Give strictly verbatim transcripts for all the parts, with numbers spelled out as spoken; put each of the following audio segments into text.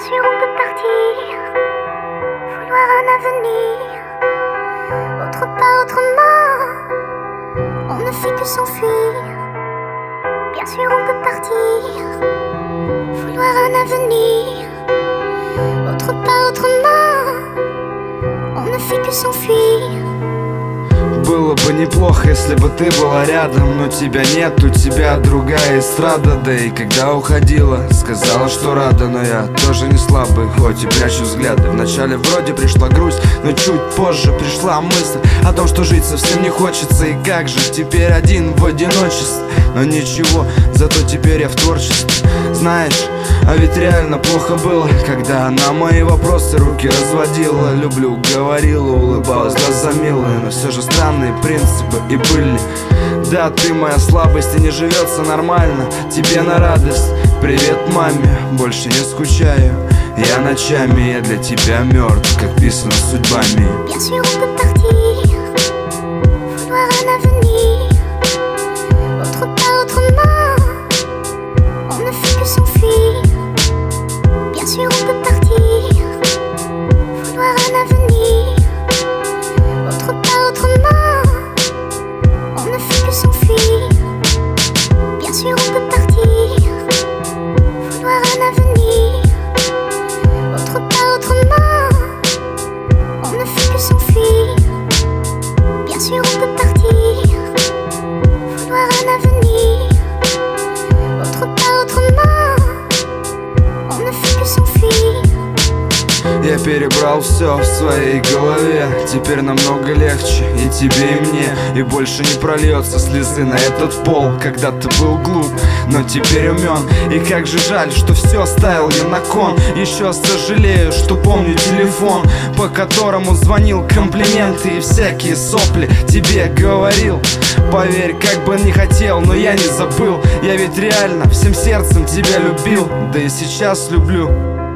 sûr on peut partir, vouloir un avenir, autre part, autrement, on ne fait que s'enfuir. Bien sûr on peut partir, vouloir un avenir, autre part, autrement, on ne fait que s'enfuir. Было бы неплохо, если бы ты была рядом, но тебя нет, у тебя другая эстрада. Да и когда уходила, сказала, что рада, но я тоже не слабый, хоть и прячу взгляды. Вначале вроде пришла грусть, но чуть позже пришла мысль о том, что жить совсем не хочется. И как же теперь один в одиночестве. Но ничего, зато теперь я в творчестве. Знаешь, а ведь реально плохо было, когда на мои вопросы руки разводила. Люблю, говорила, улыбалась, глаза милые, но все же странные принципы и были. Да, ты моя слабость, и не живется нормально тебе на радость. Привет маме, больше не скучаю я ночами, я для тебя мертв, как писано судьбами. Bien sûr on peut partir, vouloir un avenir, autre part, autrement, on ne fait que s'enfuir. Bien sûr on peut partir, vouloir un avenir, autre part, autrement, on ne fait que s'enfuir. Bien sûr on peut partir, vouloir un avenir, autre part, autrement, on ne fait que s'enfuir. Bien sûr on peut partir, vouloir un avenir, autre part, autrement, on ne fait que s'enfuir. Я перебрал все в своей голове, теперь намного легче и тебе, и мне. И больше не прольется слезы на этот пол. Когда ты был глуп, но теперь умен. И как же жаль, что все оставил я на кон. Еще сожалею, что помню телефон, по которому звонил комплименты и всякие сопли тебе говорил. Поверь, как бы не хотел, но я не забыл. Я ведь реально всем сердцем тебя любил, да и сейчас люблю.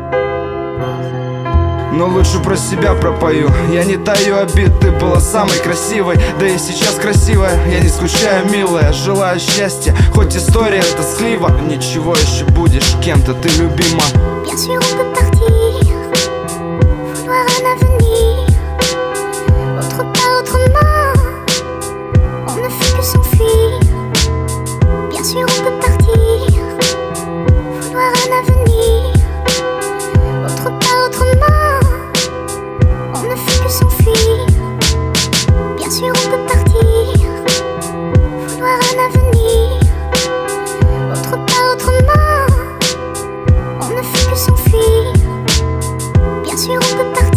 Но лучше про себя пропою. Я не таю обид, ты была самой красивой, да и сейчас красивая. Я не скучаю, милая, желаю счастья. Хоть история тосклива, ничего, еще будешь кем-то ты любима. Bien sûr on peut partir, vouloir un avenir, autre part, autrement, on ne fait que s'enfuir. Bien sûr on peut partir, vouloir un avenir, autre part, autrement, on ne fait que s'enfuir. Bien sûr on peut partir, vouloir un avenir, autre part, autrement, on ne fait que s'enfuir. Bien sûr on peut partir.